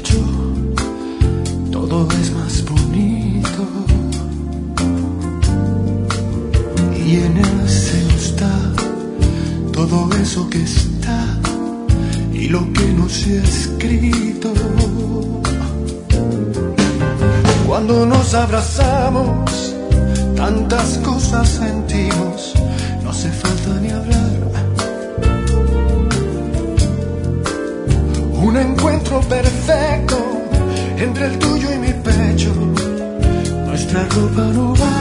pecho todo es más bonito, y en él se nos da todo eso que está y lo que no se ha escrito. Cuando nos abrazamos, tantas cosas sentimos, no hace falta ni hablar. Un encuentro perfecto entre el tuyo y mi pecho, nuestra ropa no va.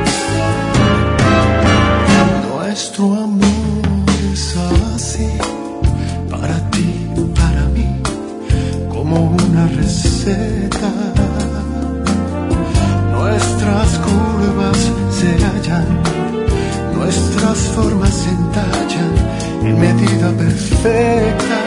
Nuestro amor es así, para ti, para mí, como una receta. Nuestras curvas se hallan, nuestras formas se entallan en medida perfecta.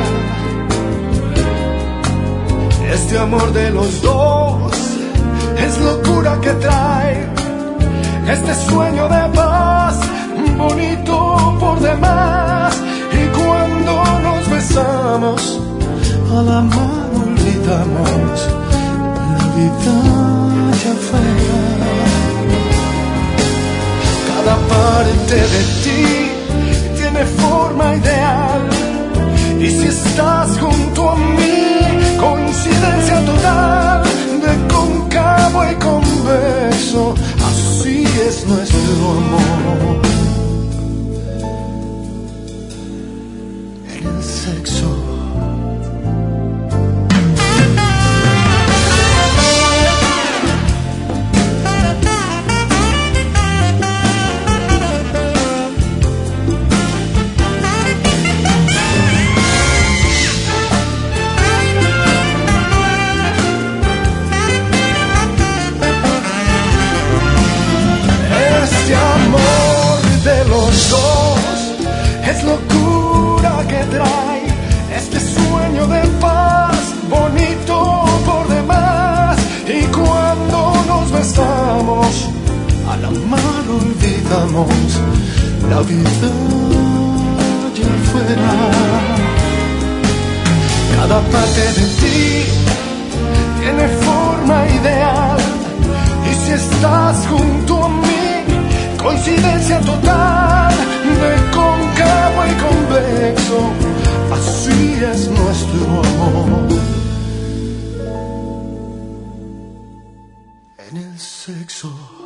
Este amor de los dos es locura que trae este sueño de paz, bonito por demás. Y cuando nos besamos, a la mano olvidamos la vida allá afuera. Cada parte de ti tiene forma ideal, y si estás junto a mí, coincidencia total, de cóncavo y convexo, así es nuestro amor. En el sexo. Es locura que trae este sueño de paz, bonito por demás. Y cuando nos besamos, a la mano olvidamos la vida allá afuera. Cada parte de ti tiene forma ideal, y si estás junto a mí, coincidencia total, de cóncavo y convexo, así es nuestro amor. En el sexo.